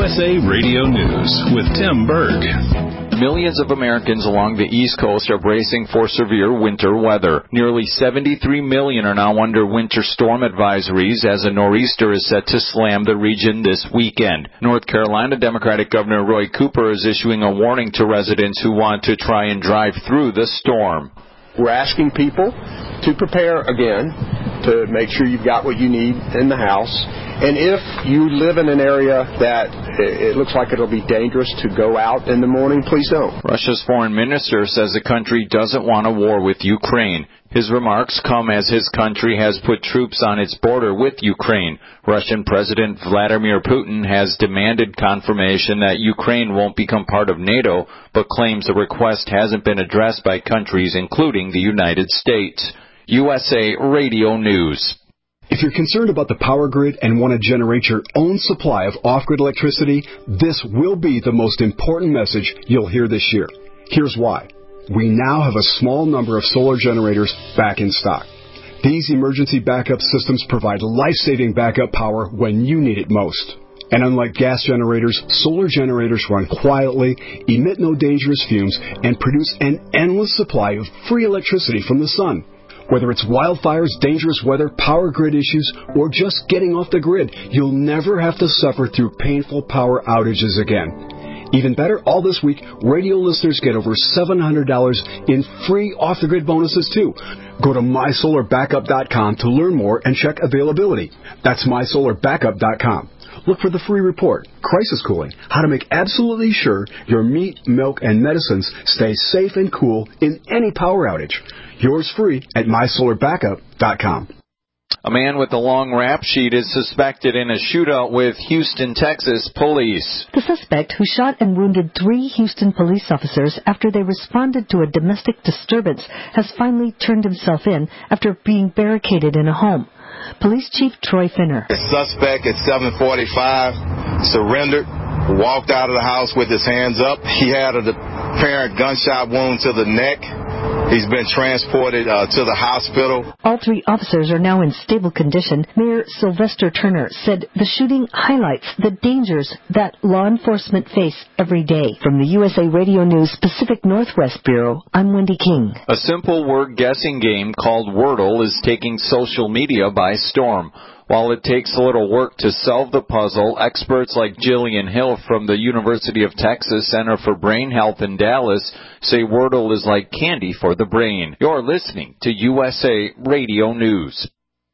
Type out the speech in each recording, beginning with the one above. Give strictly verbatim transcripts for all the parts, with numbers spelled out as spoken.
S A Radio News with Tim Berg. Millions of Americans along the East Coast are bracing for severe winter weather. Nearly seventy-three million are now under winter storm advisories as a nor'easter is set to slam the region this weekend. North Carolina Democratic Governor Roy Cooper is issuing a warning to residents who want to try and drive through the storm. We're asking people to prepare again, to make sure you've got what you need in the house. And if you live in an area that it looks like it'll be dangerous to go out in the morning, please don't. Russia's foreign minister says the country doesn't want a war with Ukraine. His remarks come as his country has put troops on its border with Ukraine. Russian President Vladimir Putin has demanded confirmation that Ukraine won't become part of NATO, but claims the request hasn't been addressed by countries including the United States. U S A Radio News. If you're concerned about the power grid and want to generate your own supply of off-grid electricity, this will be the most important message you'll hear this year. Here's why. We now have a small number of solar generators back in stock. These emergency backup systems provide life-saving backup power when you need it most. And unlike gas generators, solar generators run quietly, emit no dangerous fumes, and produce an endless supply of free electricity from the sun. Whether it's wildfires, dangerous weather, power grid issues, or just getting off the grid, you'll never have to suffer through painful power outages again. Even better, all this week, radio listeners get over seven hundred dollars in free off-the-grid bonuses, too. Go to my solar backup dot com to learn more and check availability. That's my solar backup dot com. Look for the free report, Crisis Cooling, how to make absolutely sure your meat, milk, and medicines stay safe and cool in any power outage. Yours free at my solar backup dot com. A man with a long rap sheet is suspected in a shootout with Houston, Texas police. The suspect, who shot and wounded three Houston police officers after they responded to a domestic disturbance, has finally turned himself in after being barricaded in a home. Police Chief Troy Finner. The suspect at seven forty-five surrendered, walked out of the house with his hands up. He had an apparent gunshot wound to the neck. He's been transported uh, to the hospital. All three officers are now in stable condition. Mayor Sylvester Turner said the shooting highlights the dangers that law enforcement face every day. From the U S A Radio News Pacific Northwest Bureau, I'm Wendy King. A simple word guessing game called Wordle is taking social media by storm. While it takes a little work to solve the puzzle, experts like Jillian Hill from the University of Texas Center for Brain Health in Dallas say Wordle is like candy for the brain. You're listening to U S A Radio News.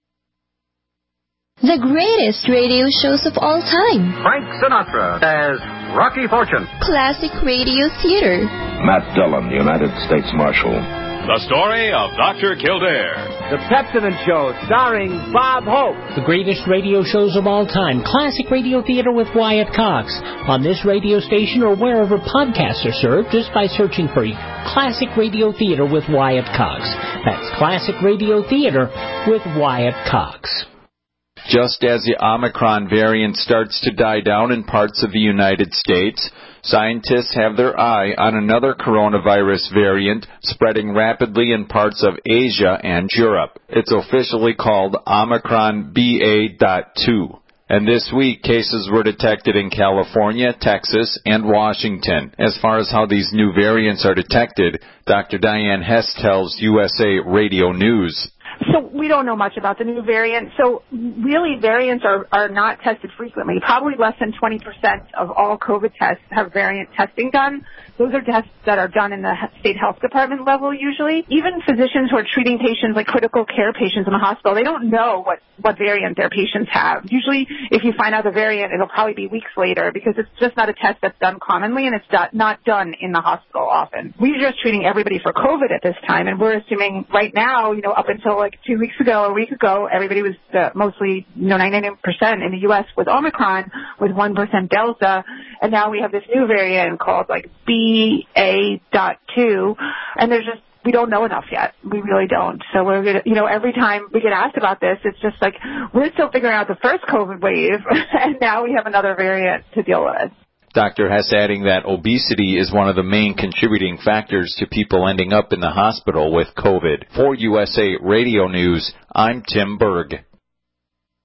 The greatest radio shows of all time. Frank Sinatra as Rocky Fortune. Classic radio theater. Matt Dillon, United States Marshal. The story of Doctor Kildare. The Pepsodent Show, starring Bob Hope. The greatest radio shows of all time. Classic Radio Theater with Wyatt Cox. On this radio station or wherever podcasts are served, just by searching for Classic Radio Theater with Wyatt Cox. That's Classic Radio Theater with Wyatt Cox. Just as the Omicron variant starts to die down in parts of the United States, scientists have their eye on another coronavirus variant spreading rapidly in parts of Asia and Europe. It's officially called Omicron B A two. And this week, cases were detected in California, Texas, and Washington. As far as how these new variants are detected, Doctor Diane Hess tells U S A Radio News. So we don't know much about the new variant. So really, variants are, are not tested frequently. Probably less than twenty percent of all COVID tests have variant testing done. Those are tests that are done in the state health department level usually. Even physicians who are treating patients like critical care patients in the hospital, they don't know what, what variant their patients have. Usually, if you find out the variant, it'll probably be weeks later because it's just not a test that's done commonly and it's not done in the hospital often. We're just treating everybody for COVID at this time, and we're assuming right now, you know, up until like two weeks ago, a week ago, everybody was uh, mostly, you know, ninety-nine percent in the U S with Omicron, with one percent Delta, and now we have this new variant called like B A two, and there's just, we don't know enough yet. We really don't. So we're gonna, you know, every time we get asked about this, it's just like we're still figuring out the first COVID wave, and now we have another variant to deal with. Doctor Hess adding that obesity is one of the main contributing factors to people ending up in the hospital with COVID. For U S A Radio News, I'm Tim Berg.